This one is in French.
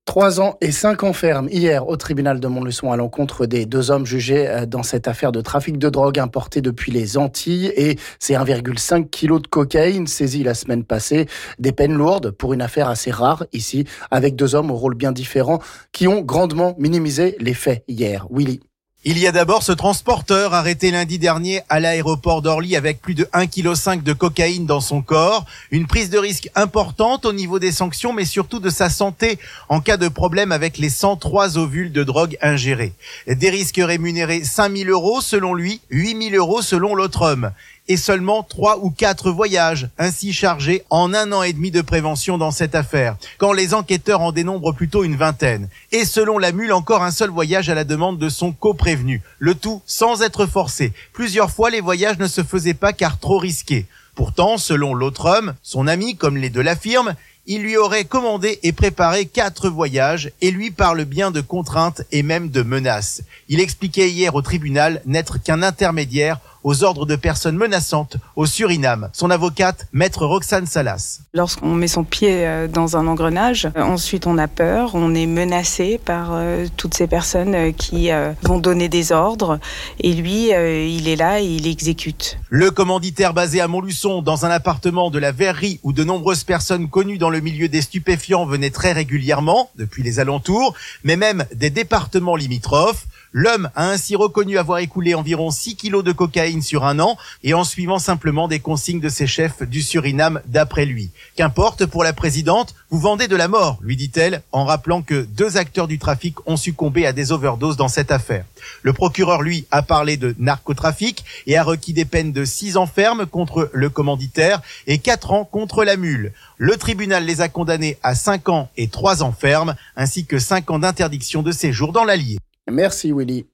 3 ans et 5 ans ferme hier au tribunal de Montluçon à l'encontre des 2 hommes jugés dans cette affaire de trafic de drogue importée depuis les Antilles, et c'est 1,5 kg de cocaïne saisie la semaine passée. Des peines lourdes pour une affaire assez rare ici, avec 2 hommes aux rôles bien différents qui ont grandement minimisé les faits hier. Willy. Il y a d'abord ce transporteur arrêté lundi dernier à l'aéroport d'Orly avec plus de 1,5 kg de cocaïne dans son corps. Une prise de risque importante au niveau des sanctions, mais surtout de sa santé en cas de problème avec les 103 ovules de drogue ingérés. Des risques rémunérés 5 000 € selon lui, 8 000 € selon l'autre homme. Et seulement 3 ou 4 voyages ainsi chargés en 1 an et demi de prévention dans cette affaire, quand les enquêteurs en dénombrent plutôt une vingtaine. Et selon la mule, encore un seul voyage à la demande de son coprévenu. Le tout sans être forcé. Plusieurs fois, les voyages ne se faisaient pas car trop risqués. Pourtant, selon l'autre homme, son ami, comme les deux l'affirment, il lui aurait commandé et préparé 4 voyages et lui parle bien de contraintes et même de menaces. Il expliquait hier au tribunal n'être qu'un intermédiaire aux ordres de personnes menaçantes au Suriname. Son avocate, maître Roxane Salas. Lorsqu'on met son pied dans un engrenage, ensuite on a peur, on est menacé par toutes ces personnes qui vont donner des ordres, et lui, il est là et il exécute. Le commanditaire basé à Montluçon, dans un appartement de la Verrerie où de nombreuses personnes connues dans le milieu des stupéfiants venaient très régulièrement, depuis les alentours, mais même des départements limitrophes. L'homme a ainsi reconnu avoir écoulé environ 6 kilos de cocaïne sur 1 an et en suivant simplement des consignes de ses chefs du Suriname d'après lui. Qu'importe pour la présidente, vous vendez de la mort, lui dit-elle, en rappelant que 2 acteurs du trafic ont succombé à des overdoses dans cette affaire. Le procureur, lui, a parlé de narcotrafic et a requis des peines de 6 ans ferme contre le commanditaire et 4 ans contre la mule. Le tribunal les a condamnés à 5 ans et 3 ans ferme, ainsi que 5 ans d'interdiction de séjour dans l'Allier. Merci Willy.